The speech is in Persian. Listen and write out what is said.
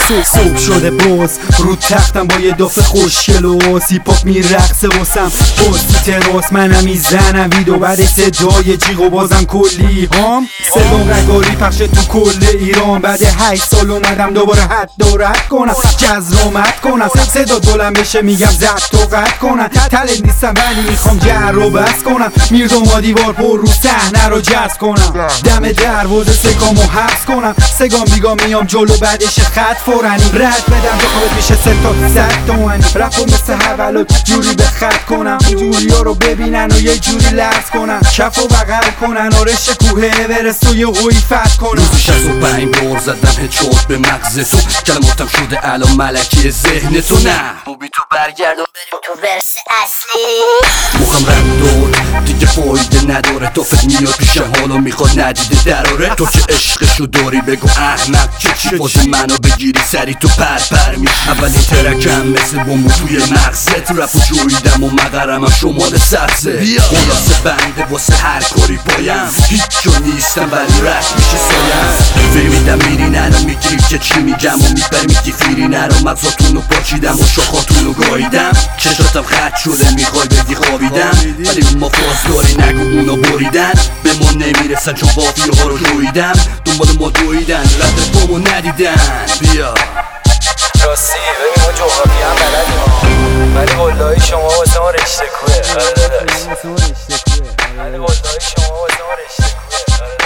صبح شده باز رو تختم با یه دافه خوشگل و سیپاپ میرقصه واسم باز تو تراس منم میزنم ویدو بعد صدای جیغ و بازم کلی هام صدام رگاری پخش تو کل ایران بعد 8 سال اومدم دوباره حد دارت کنم جزرامت کنم صدا دولم بشه میگم زد تو قد کنم تلت نیستم ولی میخوام جر رو بس کنم میردم با دیوار پر رو صحنه رو جذب کنم دم دروازه سگامو حبس کنم سگام بیگام میام جلو بعدش خط فورانی رد بدم تو خوابت میشه 3 تا 100 تومانی رفت مثل حولات جوری به خط کنم جوری ها رو ببینن و یه جوری لرز کنم کف و بغل کنن و رشته کوه اورست و یه قوی فتح کنم روزی 65 بار زدم هدشات به مغز تو کلماتم شده الان ملکی ذهن تو نه بوبی تو برگردون بریم تو ورس اصلی مخم رد داد دیگه فایده نداره تو فکر میاد پیشم حالا میخواد ندیده دراره تو که عشقشو داری بگو احمق چی فاز منو بگیری سری تو پر میشی اولین ترکم مثل بومو توی مغزت رفو جویدم و مقرمم شمال سبزه خلاصه بنده واسه هر کاری پایم هیچ جا نیستم ولی رد میشه سایم فهمیدم میری نرو میگیری که چی میگم و میبری میگی فیری نرو مغزاتونو پاچیدم و شاخاتونو گاییدم چشاتم خط شده میخوای بگی خوابیدم ولی ما فاز داری نگو اونا بریدن به ما نمیرسن چون بافی ها رو جویدم دنبال ما دویدن رد بامو ندیدن بیا راستی ببین ما جغرافی هم بلدیم ولی والله شما واسه ما رشته کوه ولی والله شما واسه ما رشته کوه